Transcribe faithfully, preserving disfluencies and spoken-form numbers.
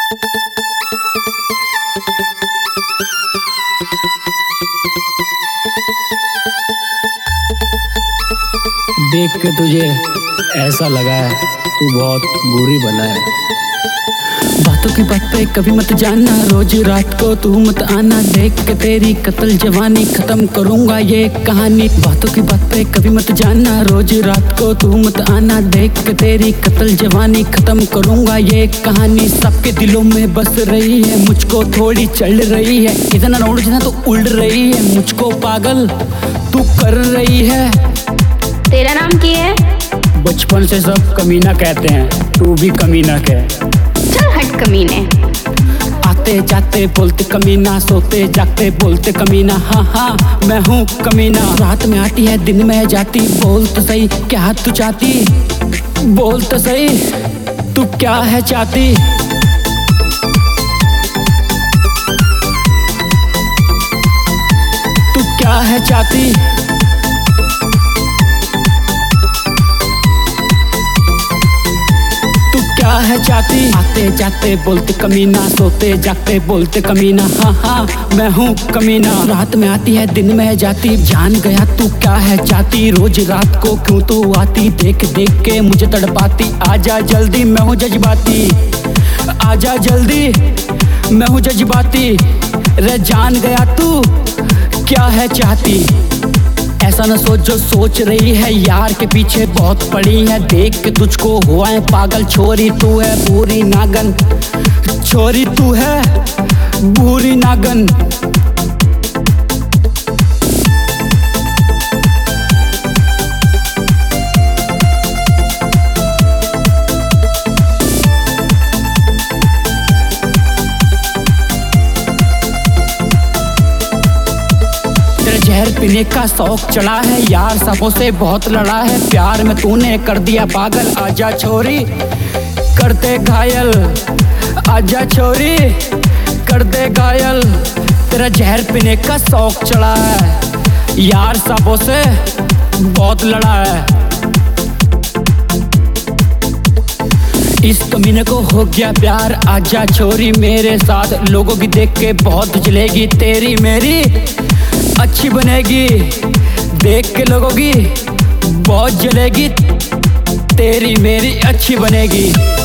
देख के तुझे ऐसा लगा है तू बहुत बुरी बना है। बातों की बात पे कभी मत जाना, रोज रात को तू मत आना, देख के तेरी कत्ल जवानी खत्म करूंगा ये कहानी। बातों की बात पे कभी मत जाना, रोज रात को तू मत आना, देख के तेरी कत्ल जवानी खत्म करूंगा ये कहानी। सबके दिलों में बस रही है, मुझको थोड़ी चढ़ रही है, इतना न उड़ जितना तो उड़ रही है, मुझको पागल तू कर रही है। तेरा नाम क्या है? बचपन से सब कमीना कहते हैं, तू भी कमीना कह। चल हट कमीने। आते जाते बोलते कमीना, सोते जागते बोलते कमीना, हाँ हाँ मैं हूँ कमीना। रात में आती है दिन में जाती, बोल तो सही क्या तू चाहती, बोल तो सही तू क्या है चाहती। तू क्या है चाहती, क्या है चाहती। आते जाते बोलते कमीना, सोते जागते बोलते कमीना, हाँ हाँ मैं हूँ कमीना। रात में आती है दिन में जाती, जान गया तू क्या है चाहती। रोज रात को क्यों तू आती, देख देख के मुझे तड़पाती। आजा जल्दी मैं हूँ जज्बाती, आजा जल्दी मैं हूँ जज्बाती। रे जान गया तू क्या है चाहती। ऐसा न सोच जो सोच रही है, यार के पीछे बहुत पड़ी है, देख के तुझको हुआ है पागल। छोरी तू है बुरी नागन, छोरी तू है बुरी नागन। जहर पीने का शौक चढ़ा है, यार सबों से बहुत लड़ा है, प्यार में तूने कर दिया पागल। आजा छोरी कर दे घायल, आजा छोरी कर दे घायल। तेरा जहर पीने का शौक चढ़ा है, यार सबों से बहुत लड़ा है। इस कमीने को हो गया प्यार, आजा छोरी मेरे साथ। लोगों की देख के बहुत जलेगी, तेरी मेरी अच्छी बनेगी, देख के लोगों की बहुत जलेगी, तेरी मेरी अच्छी बनेगी।